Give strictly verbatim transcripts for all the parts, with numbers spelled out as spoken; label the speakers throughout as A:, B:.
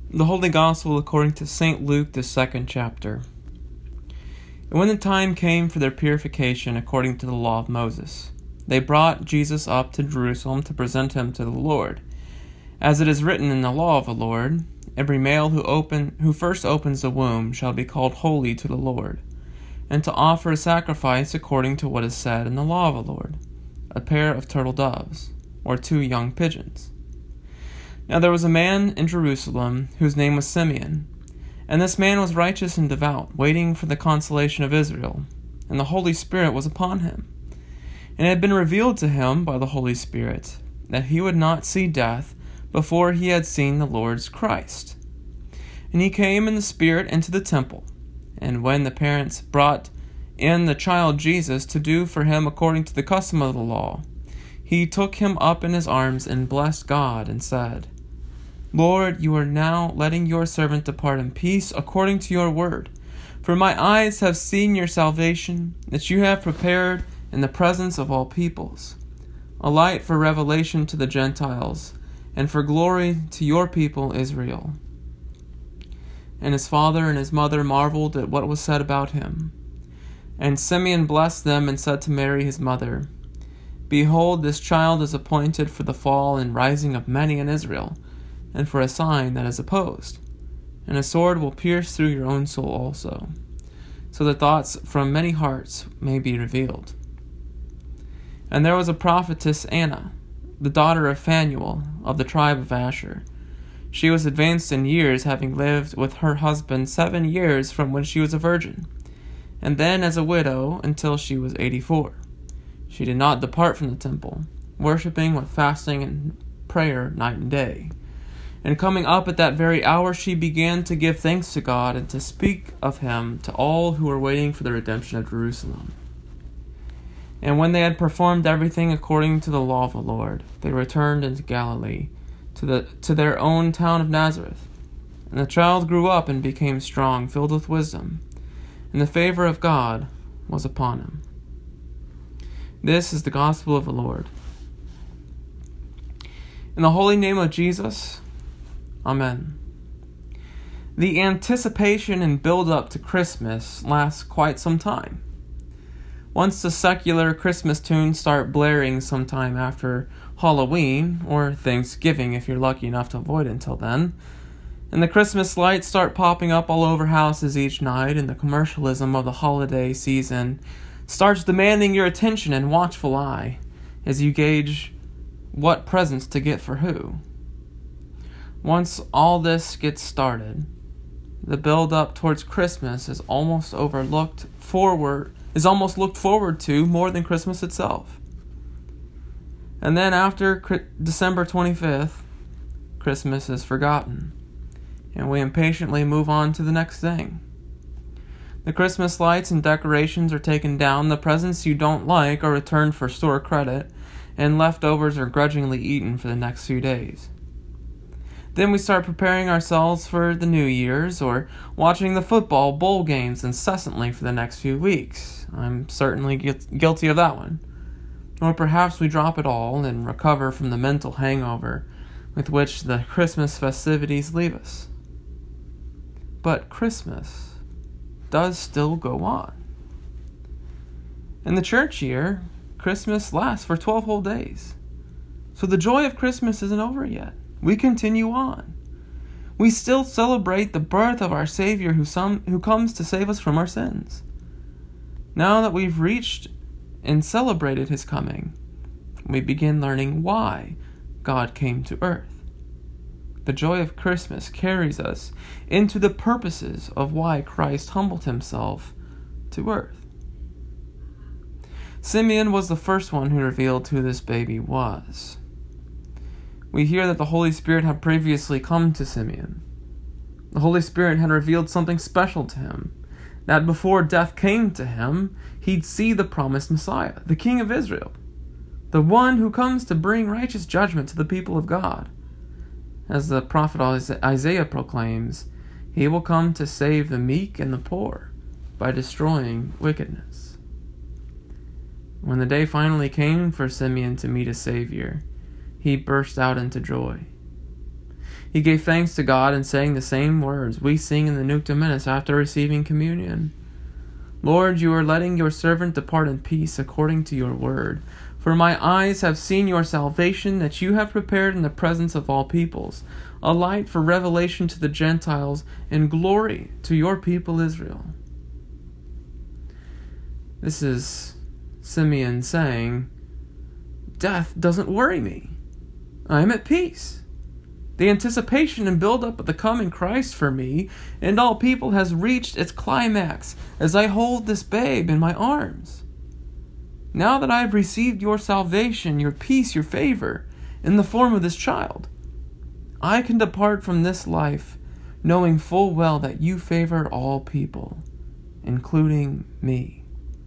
A: The Holy Gospel according to Saint Luke, the second chapter. And when the time came for their purification according to the law of Moses, they brought Jesus up to Jerusalem to present him to the Lord. As it is written in the law of the Lord, every male who open who first opens the womb shall be called holy to the Lord, and to offer a sacrifice according to what is said in the law of the Lord, a pair of turtle doves, or two young pigeons. Now there was a man in Jerusalem whose name was Simeon, and this man was righteous and devout, waiting for the consolation of Israel, and the Holy Spirit was upon him. And it had been revealed to him by the Holy Spirit that he would not see death before he had seen the Lord's Christ. And he came in the Spirit into the temple, and when the parents brought in the child Jesus to do for him according to the custom of the law, he took him up in his arms and blessed God and said, Lord, you are now letting your servant depart in peace according to your word. For my eyes have seen your salvation, that you have prepared in the presence of all peoples, a light for revelation to the Gentiles, and for glory to your people Israel. And his father and his mother marveled at what was said about him. And Simeon blessed them and said to Mary his mother, Behold, this child is appointed for the fall and rising of many in Israel, and for a sign that is opposed. And a sword will pierce through your own soul also, so that thoughts from many hearts may be revealed. And there was a prophetess Anna, the daughter of Phanuel, of the tribe of Asher. She was advanced in years, having lived with her husband seven years from when she was a virgin, and then as a widow until she was eighty-four. She did not depart from the temple, worshipping with fasting and prayer night and day. And coming up at that very hour, she began to give thanks to God and to speak of him to all who were waiting for the redemption of Jerusalem. And when they had performed everything according to the law of the Lord, they returned into Galilee, to the to their own town of Nazareth. And the child grew up and became strong, filled with wisdom, and the favor of God was upon him. This is the gospel of the Lord. In the holy name of Jesus, Amen. The anticipation and build-up to Christmas lasts quite some time. Once the secular Christmas tunes start blaring sometime after Halloween, or Thanksgiving if you're lucky enough to avoid it until then, and the Christmas lights start popping up all over houses each night, and the commercialism of the holiday season starts demanding your attention and watchful eye as you gauge what presents to get for who. Once all this gets started, the build-up towards Christmas is almost overlooked forward is almost looked forward to more than Christmas itself. And then after December twenty-fifth, Christmas is forgotten, and we impatiently move on to the next thing. The Christmas lights and decorations are taken down, the presents you don't like are returned for store credit, and leftovers are grudgingly eaten for the next few days. Then we start preparing ourselves for the New Year's, or watching the football bowl games incessantly for the next few weeks. I'm certainly gu- guilty of that one. Or perhaps we drop it all and recover from the mental hangover with which the Christmas festivities leave us. But Christmas does still go on. In the church year, Christmas lasts for twelve whole days. So the joy of Christmas isn't over yet. We continue on. We still celebrate the birth of our Savior who, some, who comes to save us from our sins. Now that we've reached and celebrated his coming, we begin learning why God came to earth. The joy of Christmas carries us into the purposes of why Christ humbled himself to earth. Simeon was the first one who revealed who this baby was. We hear that the Holy Spirit had previously come to Simeon. The Holy Spirit had revealed something special to him, that before death came to him, he'd see the promised Messiah, the King of Israel, the one who comes to bring righteous judgment to the people of God. As the prophet Isaiah proclaims, he will come to save the meek and the poor by destroying wickedness. When the day finally came for Simeon to meet a Savior, he burst out into joy. He gave thanks to God and sang the same words we sing in the Nunc Dimittis after receiving communion. Lord, you are letting your servant depart in peace according to your word. For my eyes have seen your salvation that you have prepared in the presence of all peoples, a light for revelation to the Gentiles and glory to your people Israel. This is Simeon saying, death doesn't worry me. I am at peace. The anticipation and build-up of the coming Christ for me and all people has reached its climax as I hold this babe in my arms. Now that I have received your salvation, your peace, your favor, in the form of this child, I can depart from this life knowing full well that you favor all people, including me.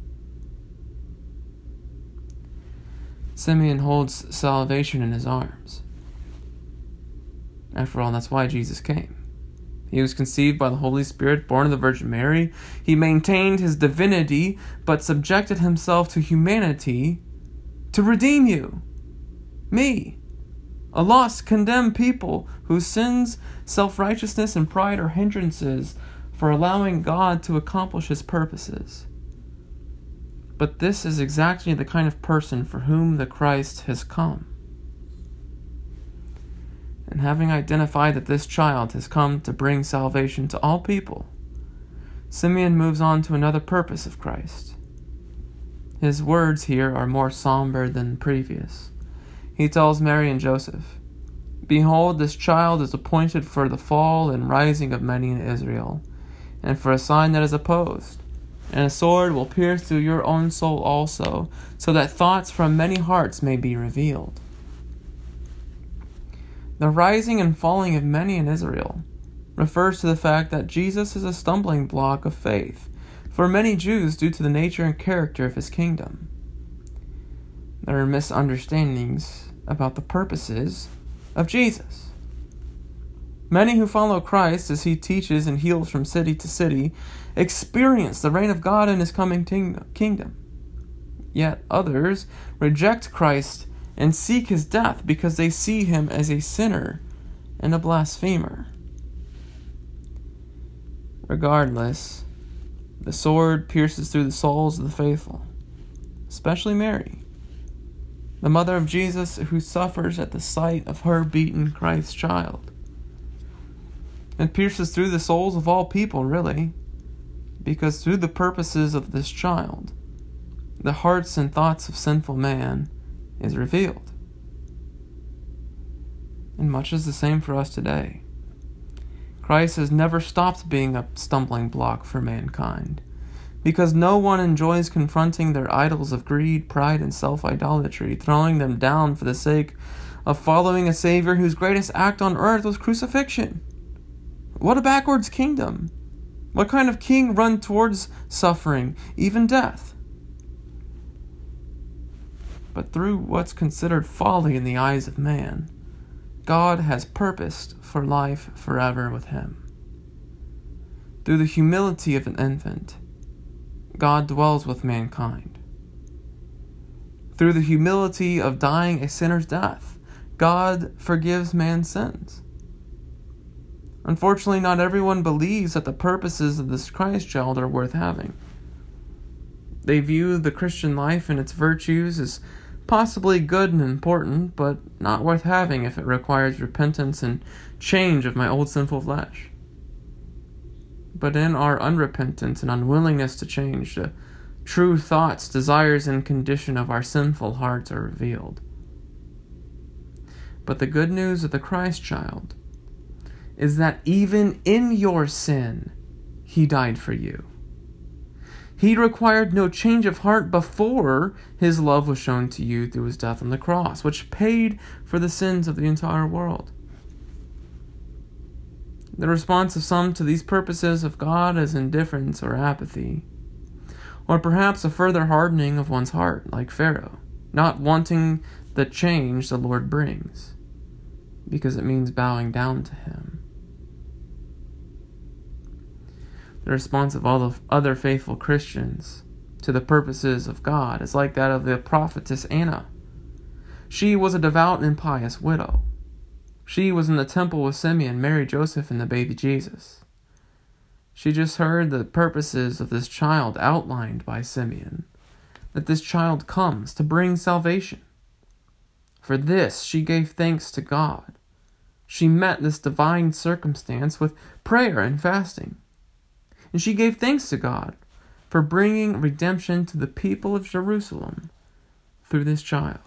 A: Simeon holds salvation in his arms. After all, that's why Jesus came. He was conceived by the Holy Spirit, born of the Virgin Mary. He maintained his divinity, but subjected himself to humanity to redeem you, me, a lost, condemned people whose sins, self-righteousness, and pride are hindrances for allowing God to accomplish his purposes. But this is exactly the kind of person for whom the Christ has come. And having identified that this child has come to bring salvation to all people, Simeon moves on to another purpose of Christ. His words here are more somber than previous. He tells Mary and Joseph, "Behold, this child is appointed for the fall and rising of many in Israel, and for a sign that is opposed. And a sword will pierce through your own soul also, so that thoughts from many hearts may be revealed." The rising and falling of many in Israel refers to the fact that Jesus is a stumbling block of faith for many Jews due to the nature and character of his kingdom. There are misunderstandings about the purposes of Jesus. Many who follow Christ as he teaches and heals from city to city experience the reign of God in his coming kingdom. Yet others reject Christ and seek his death because they see him as a sinner and a blasphemer. Regardless, the sword pierces through the souls of the faithful, especially Mary, the mother of Jesus, who suffers at the sight of her beaten Christ child. It pierces through the souls of all people, really, because through the purposes of this child, the hearts and thoughts of sinful man is revealed. And much is the same for us today. Christ has never stopped being a stumbling block for mankind, because no one enjoys confronting their idols of greed, pride, and self-idolatry, throwing them down for the sake of following a Savior whose greatest act on earth was crucifixion. What a backwards kingdom! What kind of king run towards suffering, even death? But through what's considered folly in the eyes of man, God has purposed for life forever with him. Through the humility of an infant, God dwells with mankind. Through the humility of dying a sinner's death, God forgives man's sins. Unfortunately, not everyone believes that the purposes of this Christ child are worth having. They view the Christian life and its virtues as possibly good and important, but not worth having if it requires repentance and change of my old sinful flesh. But in our unrepentance and unwillingness to change, the true thoughts, desires, and condition of our sinful hearts are revealed. But the good news of the Christ child is that even in your sin, he died for you. He required no change of heart before his love was shown to you through his death on the cross, which paid for the sins of the entire world. The response of some to these purposes of God is indifference or apathy, or perhaps a further hardening of one's heart, like Pharaoh, not wanting the change the Lord brings, because it means bowing down to him. The response of all the other faithful Christians to the purposes of God is like that of the prophetess Anna. She was a devout and pious widow. She was in the temple with Simeon, Mary, Joseph, and the baby Jesus. She just heard the purposes of this child outlined by Simeon, that this child comes to bring salvation. For this, she gave thanks to God. She met this divine circumstance with prayer and fasting. And she gave thanks to God for bringing redemption to the people of Jerusalem through this child.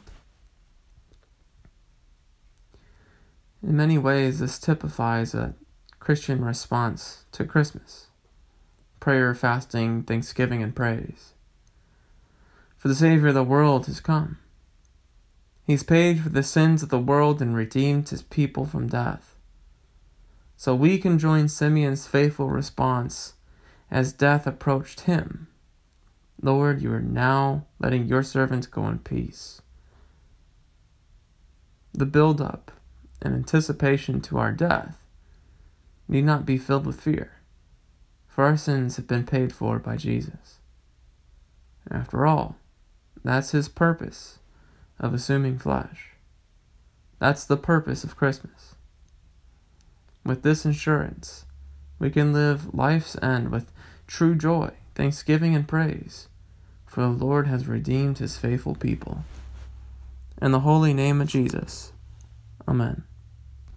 A: In many ways, this typifies a Christian response to Christmas: prayer, fasting, thanksgiving, and praise. For the Savior of the world has come. He's paid for the sins of the world and redeemed his people from death. So we can join Simeon's faithful response as death approached him. Lord, you are now letting your servant go in peace. The build-up and anticipation to our death need not be filled with fear, for our sins have been paid for by Jesus. After all, that's his purpose of assuming flesh. That's the purpose of Christmas. With this assurance, we can live life's end with true joy, thanksgiving, and praise, for the Lord has redeemed his faithful people. In the holy name of Jesus, Amen.